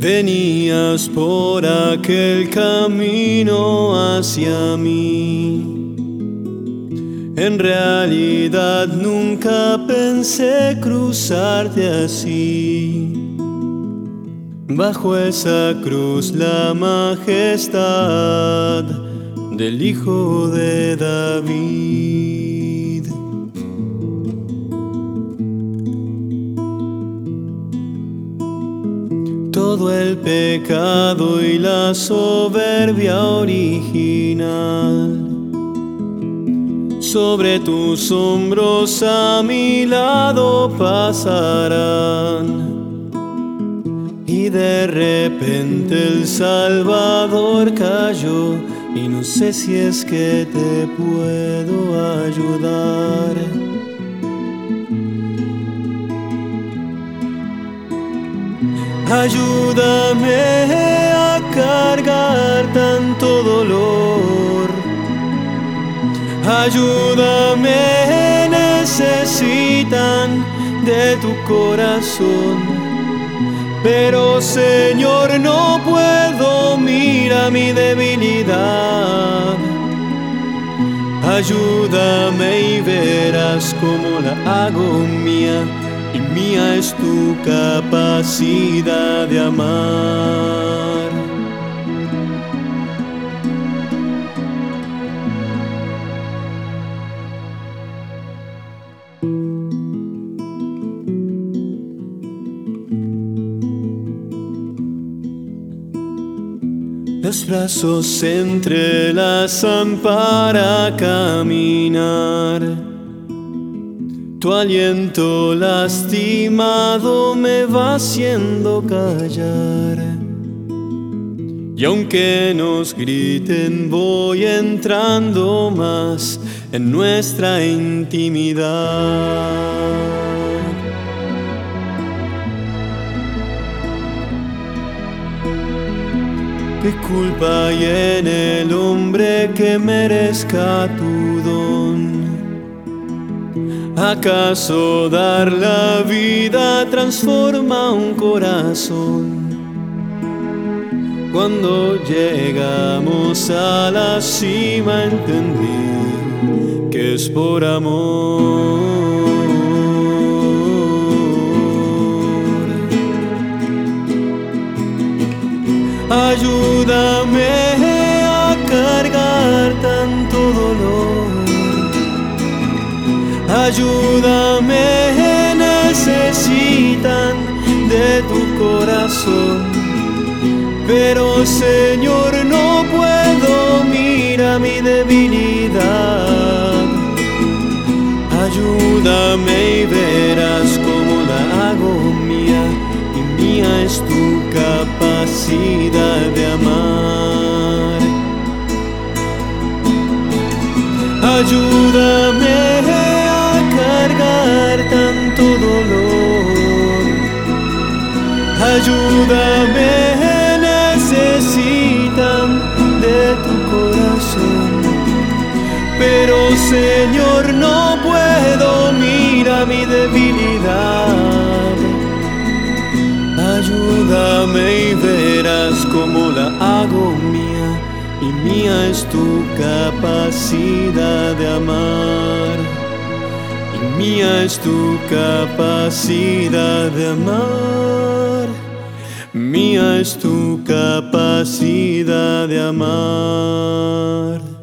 Venías por aquel camino hacia mí. En realidad nunca pensé cruzarte así. Bajo esa cruz la majestad del Hijo de David. Todo el pecado y la soberbia original sobre tus hombros a mi lado pasarán. Y de repente el Salvador cayó, y no sé si es que te puedo ayudar. Ayúdame a cargar tanto dolor. Ayúdame, necesitan de tu corazón. Pero Señor, no puedo, mira mi debilidad. Ayúdame y verás cómo la hago mía, y mía es tu capacidad de amar. Los brazos se entrelazan para caminar. Tu aliento lastimado me va haciendo callar. Y aunque nos griten, voy entrando más en nuestra intimidad. ¿Qué culpa hay en el hombre que merezca tu don? ¿Acaso dar la vida transforma un corazón? Cuando llegamos a la cima entendí que es por amor. Ayúdame a cargar tanto dolor. Ayúdame, necesitan de tu corazón. Pero Señor, no puedo, mira mi debilidad. Ayúdame y verás cómo la hago mía, y mía es tu capacidad de amar. Ayúdame a cargar tanto dolor. Ayúdame, necesitan de tu corazón. Pero Señor, no puedo, mira mi debilidad. Ayúdame y verás cómo la hago mía, y mía es tu capacidad de amar. Y mía es tu capacidad de amar. Mía es tu capacidad de amar.